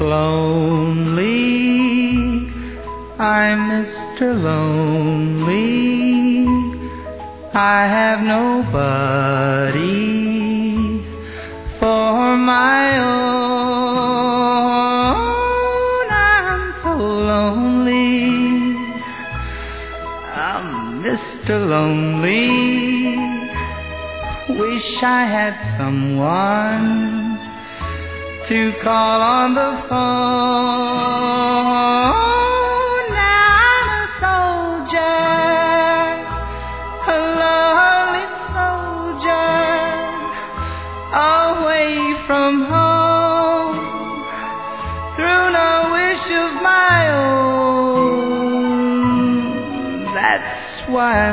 Lonely, I'm Mr. Lonely. I have nobody for my own. I'm so lonely. I'm Mr. Lonely. Wish I had someone to call on the phone. Now I'm a soldier, a lonely soldier, away from home, through no wish of my own. That's why